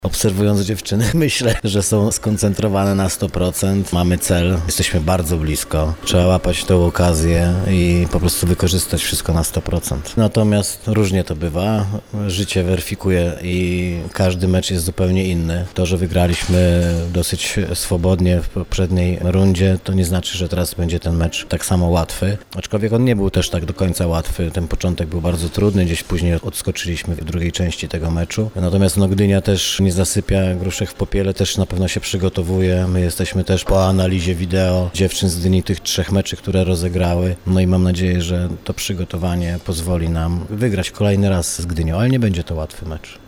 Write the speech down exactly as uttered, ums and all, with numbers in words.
Obserwując dziewczyny, myślę, że są skoncentrowane na sto procent. Mamy cel, jesteśmy bardzo blisko. Trzeba łapać tę okazję i po prostu wykorzystać wszystko na sto procent. Natomiast różnie to bywa. Życie weryfikuje i każdy mecz jest zupełnie inny. To, że wygraliśmy dosyć swobodnie w poprzedniej rundzie, to nie znaczy, że teraz będzie ten mecz tak samo łatwy. Aczkolwiek on nie był też tak do końca łatwy. Ten początek był bardzo trudny, gdzieś później odskoczyliśmy w drugiej części tego meczu. Natomiast no, Gdynia też nie zasypia, Gruszek w Popiele też na pewno się przygotowuje. My jesteśmy też po analizie wideo dziewczyn z Gdyni, tych trzech meczy, które rozegrały. No i mam nadzieję, że to przygotowanie pozwoli nam wygrać kolejny raz z Gdynią, ale nie będzie to łatwy mecz.